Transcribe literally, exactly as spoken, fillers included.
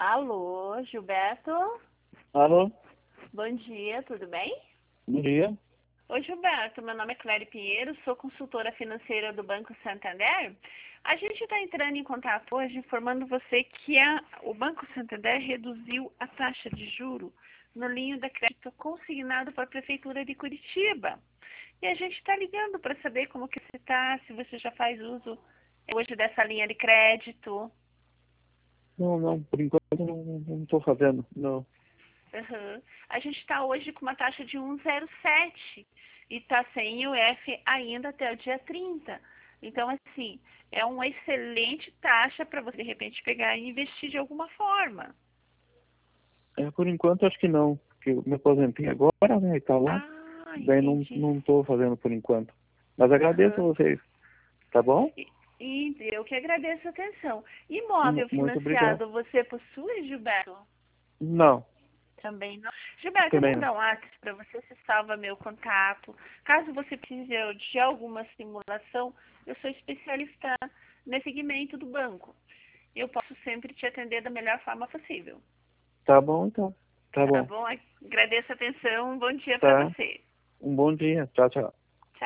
Alô, Gilberto? Alô, Bom dia, tudo bem? bom dia. Oi, Gilberto, meu nome é Cléria Pinheiro, sou consultora financeira do Banco Santander. A gente está entrando em contato hoje informando você que a, o Banco Santander reduziu a taxa de juro no linho da crédito consignado para a Prefeitura de Curitiba. E a gente está ligando para saber como que você está, se você já faz uso hoje dessa linha de crédito. Não, não, por enquanto não estou fazendo, não. Uhum. A gente está hoje com uma taxa de um vírgula zero sete e está sem I O F ainda até o dia trinta. Então, assim, é uma excelente taxa para você, de repente, pegar e investir de alguma forma. É, por enquanto acho que não, porque eu me aposentei agora, né, e tá lá, Ah, daí não entendi. não estou fazendo por enquanto. Mas agradeço a Uhum. vocês, tá bom? E, e eu que agradeço a atenção. Mu- Imóvel Muito obrigado. financiado, você possui, Gilberto? Não, Também não. Gilberto, eu vou também não. mandar um WhatsApp para você, se salva meu contato. Caso você precise de alguma simulação, eu sou especialista nesse segmento do banco. Eu posso sempre te atender da melhor forma possível. Tá bom então, tá Tá bom. bom? Agradeço a atenção. Um bom dia para Tá, você. um bom dia, tchau, tchau.